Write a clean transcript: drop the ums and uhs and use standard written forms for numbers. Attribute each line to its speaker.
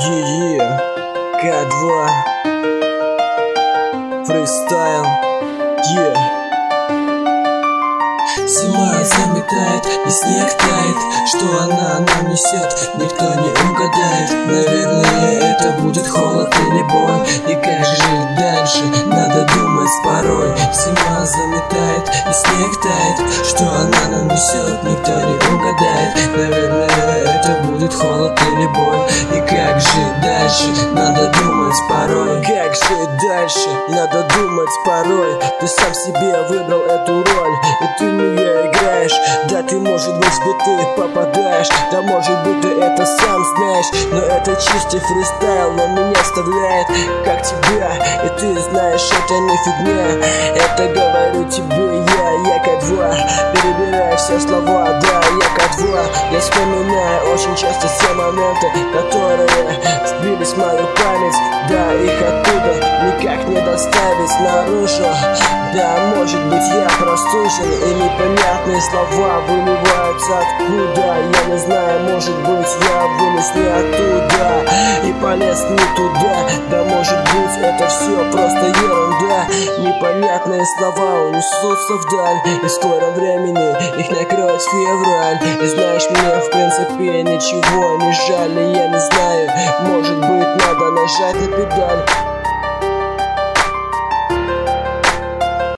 Speaker 1: К2 фристайл.
Speaker 2: Зима заметает и снег тает. Что она нам несет, никто не угадает. Наверное, это будет холод или боль. И как жить дальше, надо думать порой. Зима заметает и снег тает. Что она нам несет, никто не угадает. Наверное, это будет холод или боль. И как жить дальше, надо думать порой.
Speaker 1: Как жить дальше, надо думать порой. Ты сам себе выбрал эту роль, и ты в нее играешь. Да, ты, может быть, в биты попадаешь. Да, может быть, ты это сам знаешь. Но это чистый фристайл, он меня вставляет как тебя. И ты знаешь, это не фигня. Это говорю тебе я К2. Перебираю все слова, да, я К2. Я вспоминаю очень часто все моменты, которые вбились в мою память. Да, их оттуда никак не доставить наружу. Да, может быть, я простужен, и непонятные слова выливаются откуда. Я не знаю, может быть, я вылез не оттуда и полез не туда. Да, может быть, это все просто ерунда. Непонятные слова унесутся вдаль, и в скором времени их накроет февраль. И знаешь, мне в принципе ничего не жаль. И я не знаю, может быть, надо нажать на педаль.